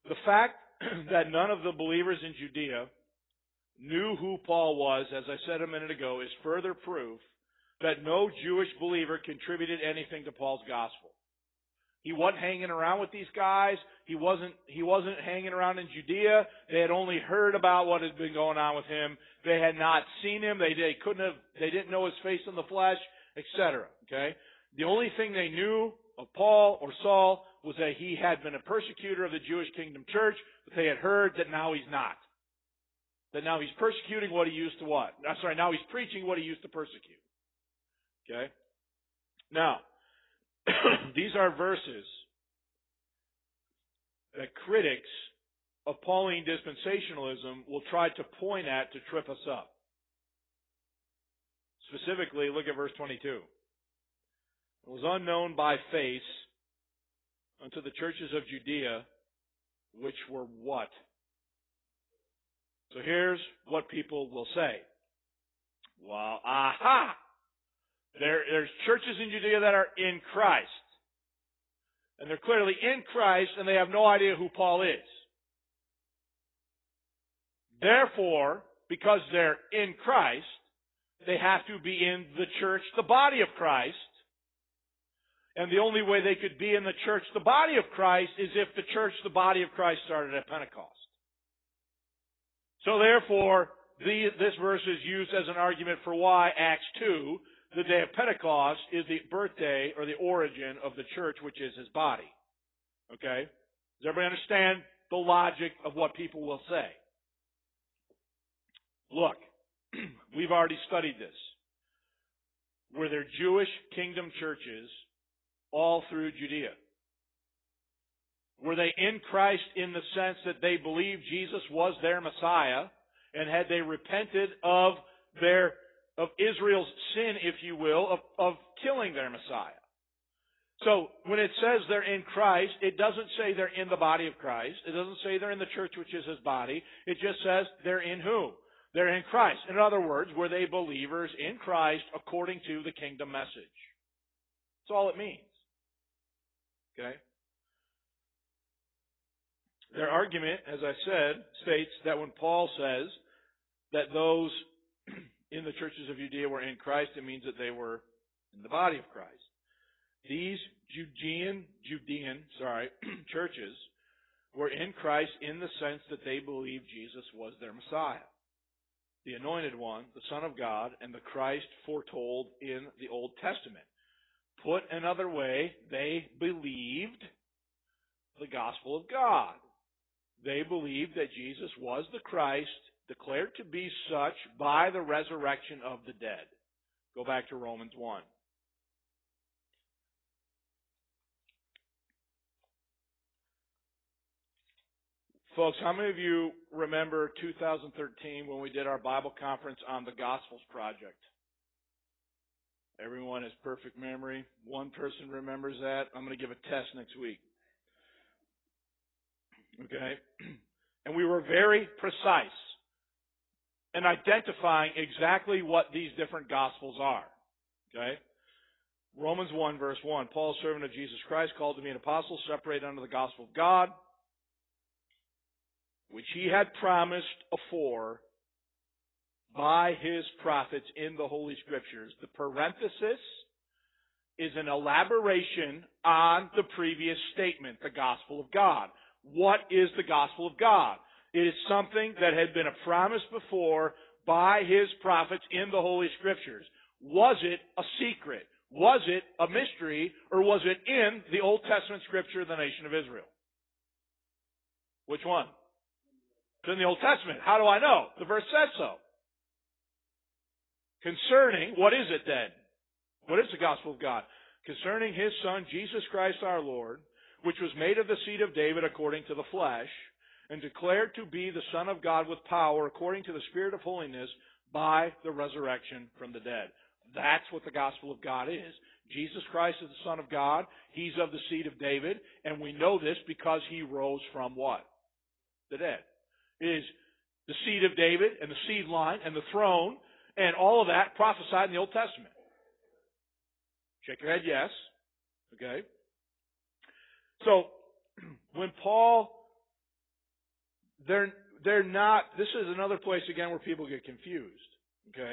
The fact that none of the believers in Judea knew who Paul was, as I said a minute ago, is further proof that no Jewish believer contributed anything to Paul's gospel. He wasn't hanging around with these guys. He wasn't hanging around in Judea. They had only heard about what had been going on with him. They had not seen him. They didn't know his face in the flesh, etc. Okay? The only thing they knew of Paul or Saul was that he had been a persecutor of the Jewish Kingdom Church, but they had heard that now he's not. That now he's persecuting what he used to what? Now he's preaching what he used to persecute. Okay? Now, these are verses that critics of Pauline dispensationalism will try to point at to trip us up. Specifically, look at verse 22. It was unknown by face unto the churches of Judea, which were what? So here's what people will say. Well, aha! There's churches in Judea that are in Christ. And they're clearly in Christ, and they have no idea who Paul is. Therefore, because they're in Christ, they have to be in the church, the body of Christ. And the only way they could be in the church, the body of Christ, is if the church, the body of Christ, started at Pentecost. So therefore, this verse is used as an argument for why Acts 2, the day of Pentecost, is the birthday or the origin of the church, which is his body. Okay? Does everybody understand the logic of what people will say? Look, we've already studied this. Were there Jewish kingdom churches all through Judea? Were they in Christ in the sense that they believed Jesus was their Messiah, and had they repented of Israel's sin, if you will, of killing their Messiah? So, when it says they're in Christ, it doesn't say they're in the body of Christ. It doesn't say they're in the church, which is his body. It just says they're in who? They're in Christ. In other words, were they believers in Christ according to the kingdom message? That's all it means. Okay? Their argument, as I said, states that when Paul says that those in the churches of Judea were in Christ, it means that they were in the body of Christ. These Judean churches were in Christ in the sense that they believed Jesus was their Messiah, the Anointed One, the Son of God, and the Christ foretold in the Old Testament. Put another way, they believed the gospel of God. They believed that Jesus was the Christ, declared to be such by the resurrection of the dead. Go back to Romans 1. Folks, how many of you remember 2013 when we did our Bible conference on the Gospels Project? Everyone has perfect memory. One person remembers that. I'm going to give a test next week. Okay? And we were very precise in identifying exactly what these different Gospels are. Okay? Romans 1, verse 1. Paul, servant of Jesus Christ, called to be an apostle, separated unto the gospel of God, which he had promised afore by his prophets in the Holy Scriptures. The parenthesis is an elaboration on the previous statement, the gospel of God. What is the gospel of God? It is something that had been a promise before by his prophets in the Holy Scriptures. Was it a secret? Was it a mystery? Or was it in the Old Testament Scripture of the nation of Israel? Which one? It's in the Old Testament. How do I know? The verse says so. Concerning, what is it then? What is the gospel of God? Concerning his Son, Jesus Christ our Lord, which was made of the seed of David according to the flesh, and declared to be the Son of God with power according to the Spirit of holiness by the resurrection from the dead. That's what the gospel of God is. Jesus Christ is the Son of God. He's of the seed of David, and we know this because he rose from what? The dead. It is the seed of David and the seed line and the throne and all of that prophesied in the Old Testament. Shake your head, yes. Okay. So, when Paul they're not. This is another place again where people get confused. Okay.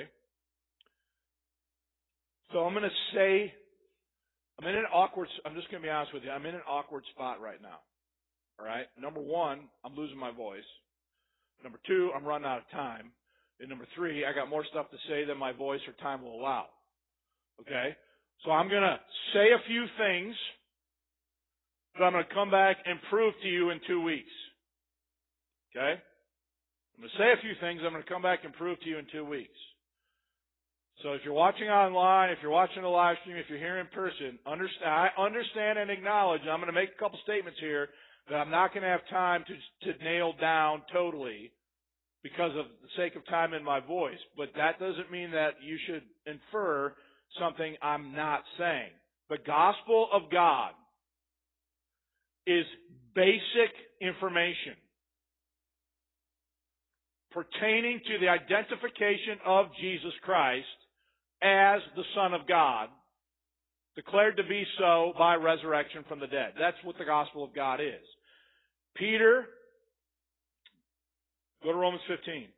So I'm going to say, I'm just going to be honest with you. I'm in an awkward spot right now. All right. Number one, I'm losing my voice. Number two, I'm running out of time. And number three, I got more stuff to say than my voice or time will allow. Okay? So I'm going to say a few things that I'm going to come back and prove to you in 2 weeks. Okay? I'm going to say a few things I'm going to come back and prove to you in 2 weeks. So if you're watching online, if you're watching the live stream, if you're here in person, I understand and acknowledge, and I'm going to make a couple statements here that I'm not going to have time to nail down totally because of the sake of time in my voice. But that doesn't mean that you should infer something I'm not saying. The gospel of God is basic information pertaining to the identification of Jesus Christ as the Son of God, declared to be so by resurrection from the dead. That's what the gospel of God is. Peter, go to Romans 15.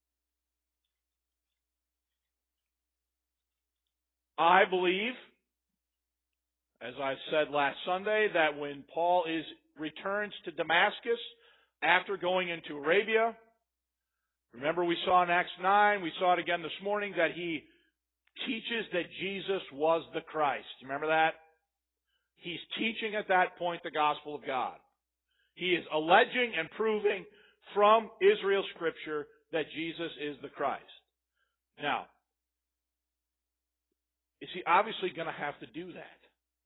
I believe, as I said last Sunday, that when Paul returns to Damascus after going into Arabia, remember we saw in Acts 9, we saw it again this morning, that he teaches that Jesus was the Christ. You remember that? He's teaching at that point the gospel of God. He is alleging and proving from Israel's scripture that Jesus is the Christ. Now, is he obviously going to have to do that?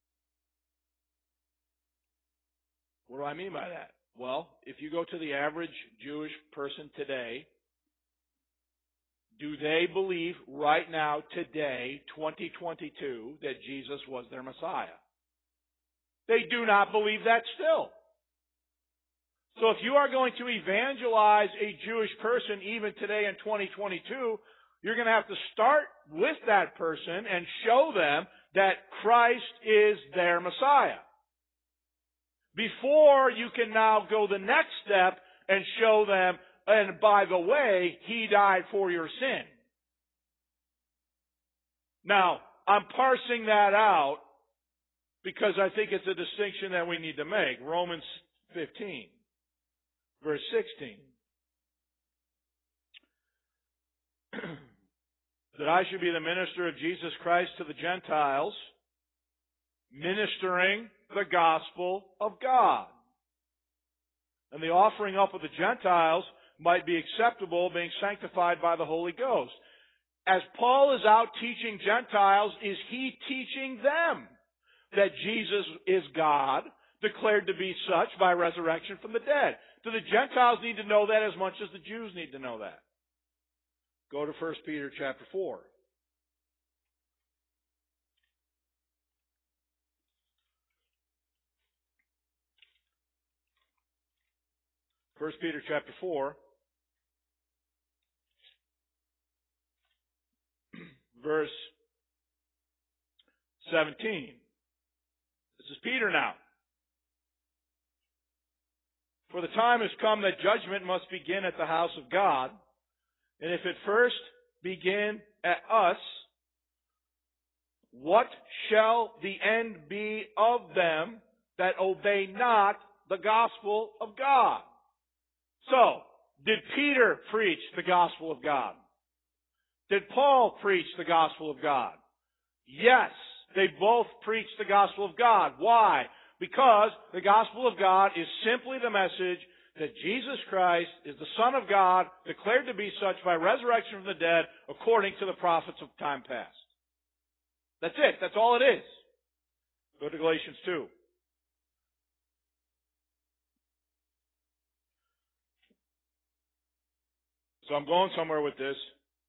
What do I mean by that? Well, if you go to the average Jewish person today, do they believe right now, today, 2022, that Jesus was their Messiah? They do not believe that still. So if you are going to evangelize a Jewish person even today in 2022, you're going to have to start with that person and show them that Christ is their Messiah. Before you can now go the next step and show them, and by the way, He died for your sin. Now, I'm parsing that out because I think it's a distinction that we need to make. Romans 15, verse 16. That I should be the minister of Jesus Christ to the Gentiles, ministering the gospel of God. And the offering up of the Gentiles might be acceptable, being sanctified by the Holy Ghost. As Paul is out teaching Gentiles, is he teaching them that Jesus is God, declared to be such by resurrection from the dead? Do the Gentiles need to know that as much as the Jews need to know that? Go to 1 Peter chapter 4. First Peter chapter 4, verse 17. This is Peter now. For the time has come that judgment must begin at the house of God, and if it first begin at us, what shall the end be of them that obey not the gospel of God? So, did Peter preach the gospel of God? Did Paul preach the gospel of God? Yes, they both preached the gospel of God. Why? Because the gospel of God is simply the message that Jesus Christ is the Son of God, declared to be such by resurrection from the dead, according to the prophets of time past. That's it. That's all it is. Go to Galatians 2. So I'm going somewhere with this.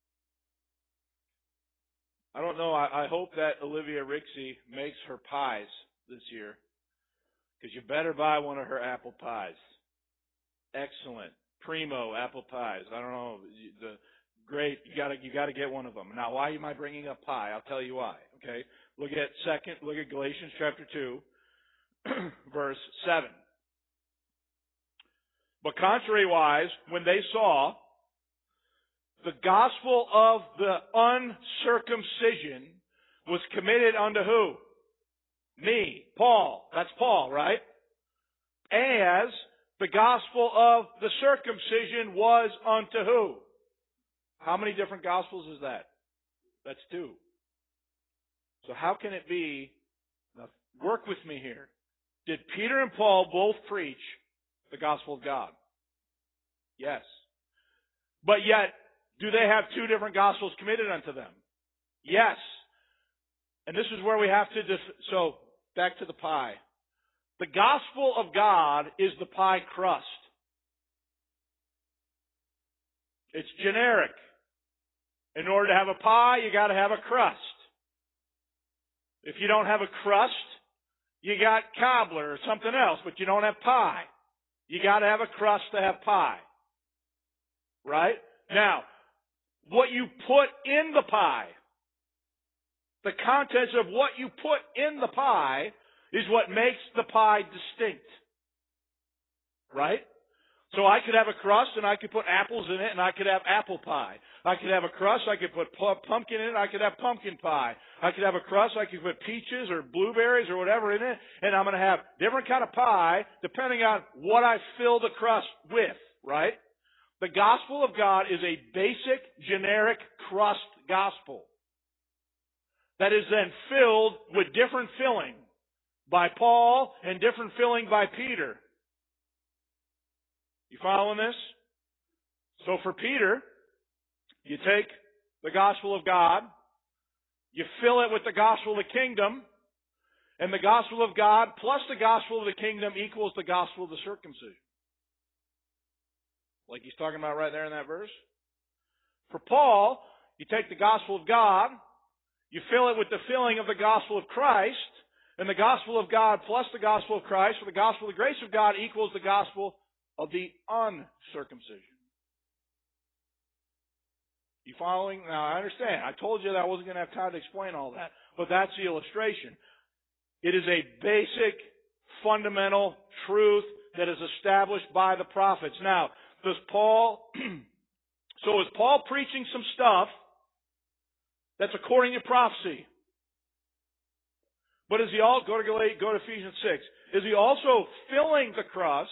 I don't know. I hope that Olivia Rixey makes her pies this year, because you better buy one of her apple pies. Excellent, primo apple pies. I don't know, great. You got to get one of them. Now, why am I bringing up pie? I'll tell you why. Okay, look at Galatians chapter 2, verse 7. But contrariwise, when they saw the gospel of the uncircumcision was committed unto who? Me, Paul. That's Paul, right? As the gospel of the circumcision was unto who? How many different gospels is that? That's two. So how can it be? Now, work with me here. Did Peter and Paul both preach the gospel of God? Yes. But yet, do they have two different gospels committed unto them? Yes. And this is where we have to so back to the pie. The gospel of God is the pie crust. It's generic. In order to have a pie, you got to have a crust. If you don't have a crust, you got cobbler or something else, but you don't have pie. You got to have a crust to have pie. Right? Now, what you put in the pie, the contents of what you put in the pie is what makes the pie distinct. Right? So I could have a crust and I could put apples in it and I could have apple pie. I could have a crust, I could put pumpkin in it, I could have pumpkin pie. I could have a crust, I could put peaches or blueberries or whatever in it, and I'm going to have different kind of pie depending on what I fill the crust with, right? The gospel of God is a basic, generic crust gospel that is then filled with different filling by Paul and different filling by Peter. You following this? So for Peter, you take the gospel of God, you fill it with the gospel of the kingdom, and the gospel of God plus the gospel of the kingdom equals the gospel of the circumcision. Like he's talking about right there in that verse. For Paul, you take the gospel of God, you fill it with the filling of the gospel of Christ, and the gospel of God plus the gospel of Christ, or the gospel of the grace of God equals the gospel of the uncircumcision. You following? Now, I understand. I told you that I wasn't going to have time to explain all that. But that's the illustration. It is a basic, fundamental truth that is established by the prophets. Now, does Paul... So is Paul preaching some stuff that's according to prophecy? But is he all... Go to Ephesians 6. Is he also filling the crust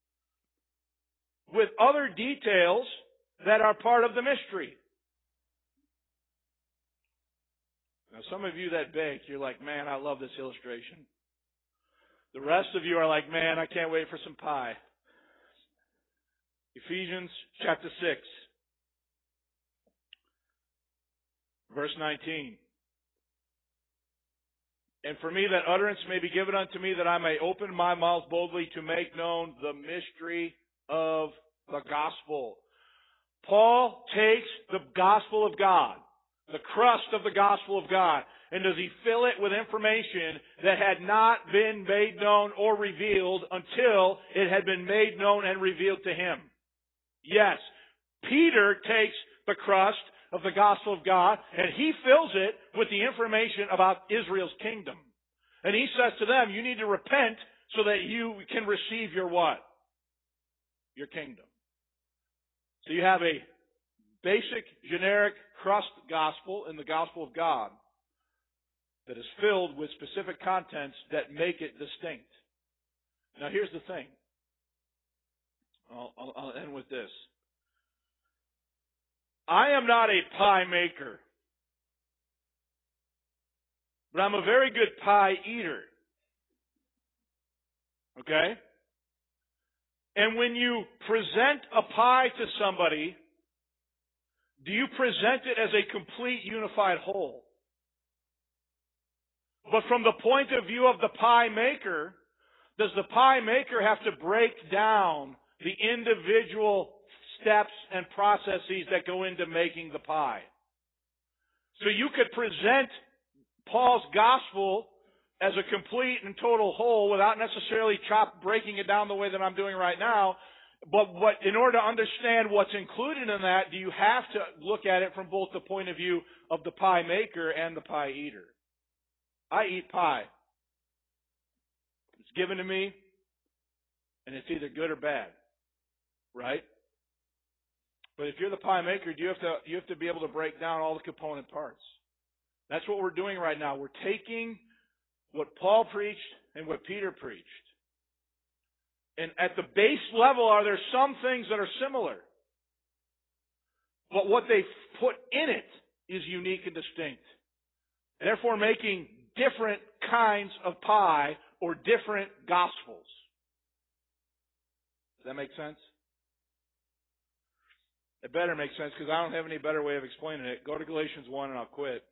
with other details that are part of the mystery? Now, some of you that bake, you're like, man, I love this illustration. The rest of you are like, man, I can't wait for some pie. Ephesians chapter 6, verse 19. And for me that utterance may be given unto me, that I may open my mouth boldly to make known the mystery of the gospel. Paul takes the gospel of God, the crust of the gospel of God, and does he fill it with information that had not been made known or revealed until it had been made known and revealed to him? Yes. Peter takes the crust of the gospel of God and he fills it with the information about Israel's kingdom. And he says to them, you need to repent so that you can receive your what? Your kingdom. So you have a basic, generic crust gospel in the gospel of God that is filled with specific contents that make it distinct. Now here's the thing. I'll end with this. I am not a pie maker, but I'm a very good pie eater. Okay? And when you present a pie to somebody, do you present it as a complete unified whole? But from the point of view of the pie maker, does the pie maker have to break down the individual steps and processes that go into making the pie? So you could present Paul's gospel as a complete and total whole without necessarily breaking it down the way that I'm doing right now. But in order to understand what's included in that, do you have to look at it from both the point of view of the pie maker and the pie eater? I eat pie. It's given to me, and it's either good or bad. right? But if you're the pie maker, you have to be able to break down all the component parts. That's what we're doing right now. We're taking what Paul preached and what Peter preached. And at the base level, are there some things that are similar? But what they put in it is unique and distinct. Therefore making different kinds of pie or different gospels. Does that make sense? It better make sense because I don't have any better way of explaining it. Go to Galatians 1 and I'll quit.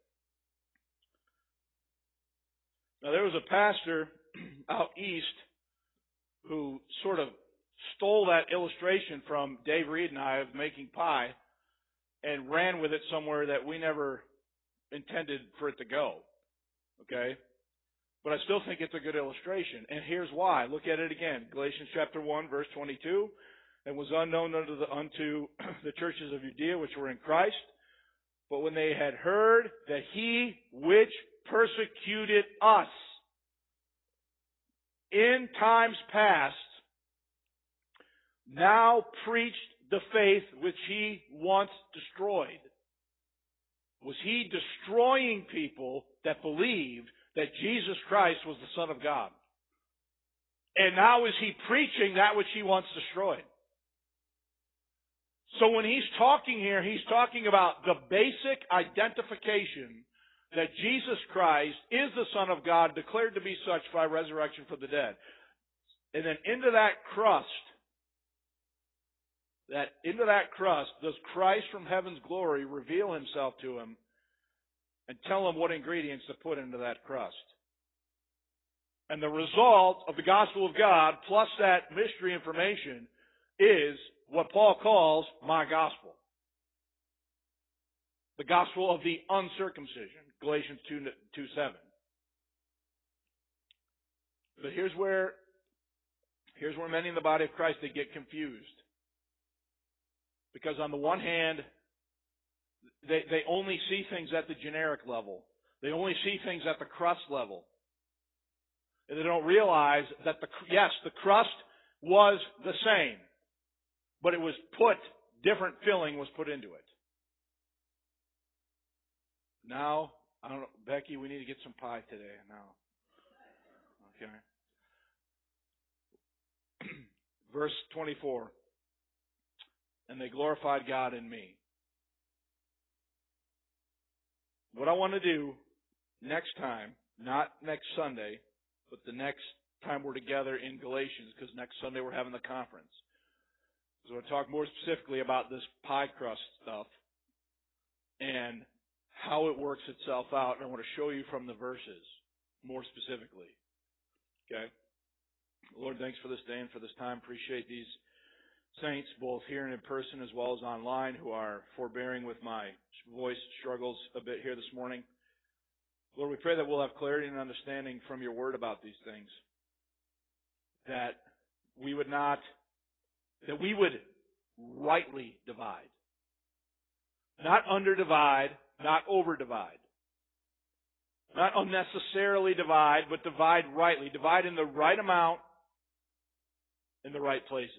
Now there was a pastor out east who sort of stole that illustration from Dave Reed and I of making pie and ran with it somewhere that we never intended for it to go. Okay? But I still think it's a good illustration. And here's why. Look at it again. Galatians chapter 1, verse 22. And was unknown unto the churches of Judea which were in Christ. But when they had heard that he which persecuted us in times past now preached the faith which he once destroyed. Was he destroying people that believed that Jesus Christ was the Son of God? And now is he preaching that which he once destroyed? So when he's talking here, he's talking about the basic identification that Jesus Christ is the Son of God, declared to be such by resurrection from the dead. And then into that crust, does Christ from heaven's glory reveal himself to him and tell him what ingredients to put into that crust. And the result of the gospel of God plus that mystery information is what Paul calls my gospel. The gospel of the uncircumcision, Galatians 2:7. But here's where many in the body of Christ, they get confused. Because on the one hand, they only see things at the generic level. They only see things at the crust level. And they don't realize that the crust was the same, but it was different filling was put into it. Now, I don't know, Becky, we need to get some pie today now. Okay. Verse 24. And they glorified God in me. What I want to do next time, not next Sunday, but the next time we're together in Galatians, because next Sunday we're having the conference. So we'll talk more specifically about this pie crust stuff and how it works itself out. And I want to show you from the verses more specifically. Okay? Lord, thanks for this day and for this time. Appreciate these saints, both here and in person as well as online, who are forbearing with my voice struggles a bit here this morning. Lord, we pray that we'll have clarity and understanding from your word about these things. That we would rightly divide. Not underdivide, not overdivide. Not unnecessarily divide, but divide rightly. Divide in the right amount, in the right places.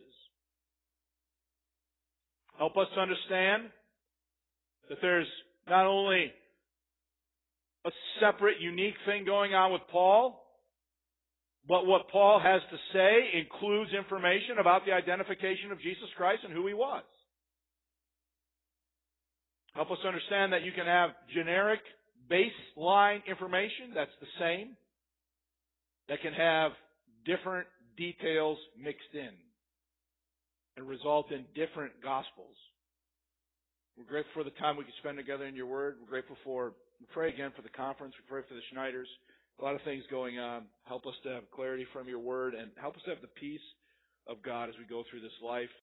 Help us to understand that there's not only a separate, unique thing going on with Paul, but what Paul has to say includes information about the identification of Jesus Christ and who he was. Help us understand that you can have generic baseline information that's the same, that can have different details mixed in and result in different gospels. We're grateful for the time we can spend together in your word. We pray again for the conference. We pray for the Schneiders. A lot of things going on. Help us to have clarity from your word and help us to have the peace of God as we go through this life.